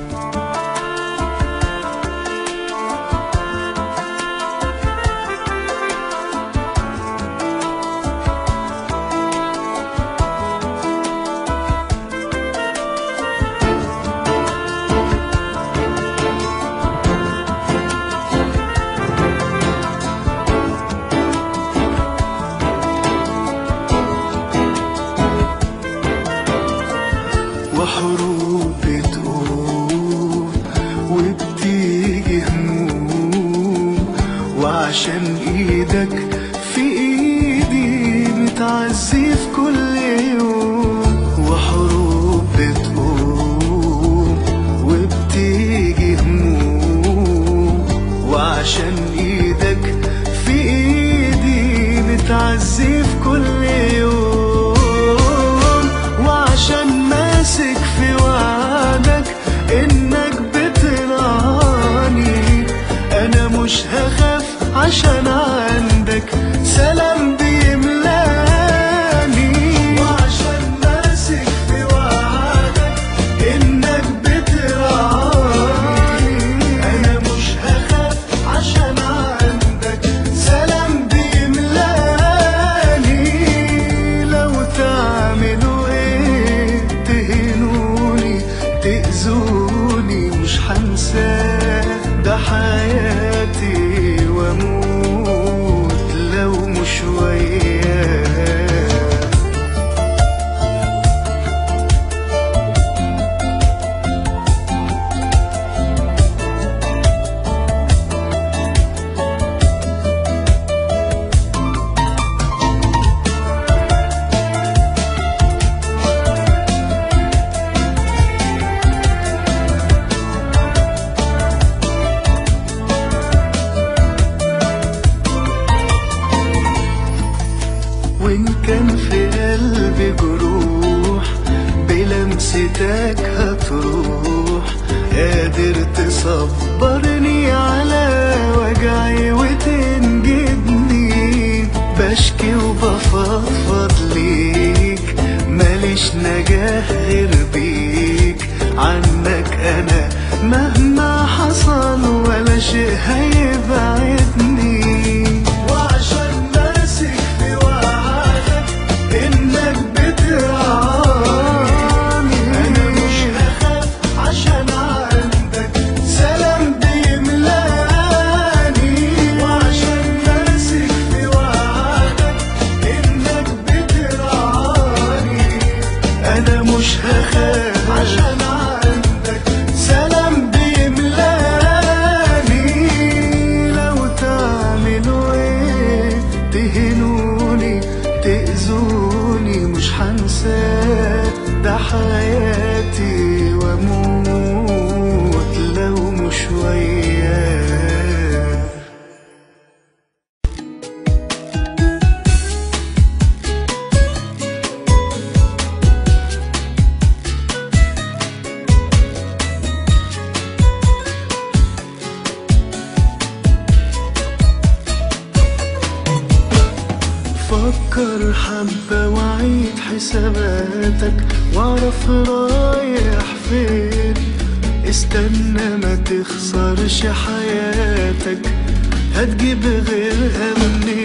وحروب بتقوم وبتيجي هموم، وعشان ايدك في ايدي متعزي في كل يوم. وحروب بتقوم وبتيجي هموم، وعشان ايدك في ايدي متعزي في كل يوم. وعشان ماسك في وعدك انك بتراني، انا مش هخاف عشان عندك سلام بيملاني. وعشان ماسك في وعدك انك بتراني، انا مش هخاف عشان عندك سلام بيملاني. لو تعملوا تأذوني مش هنساه، ده حياتي واموت لو مش وياه. وإن كان في قلبي جروح بلمستك هتروح، قادر تصبرني على وجعي وتنجدني. بشكي وبفضفض ليك، ماليش نجاح غير بيك. عنك أنا مهما حصل ولا شيء هيبعدني. أنا مش هخاف عشان عندك سلام بيملاني. لو تعملوا ايه تهنوني تأذوني مش هنساه، ده حياتي واموت لو مش وياه. فكر حبة وعيد حساباتك، واعرف رايح فين. استنى ما تخسرش حياتك، هتجيب غيرها منين.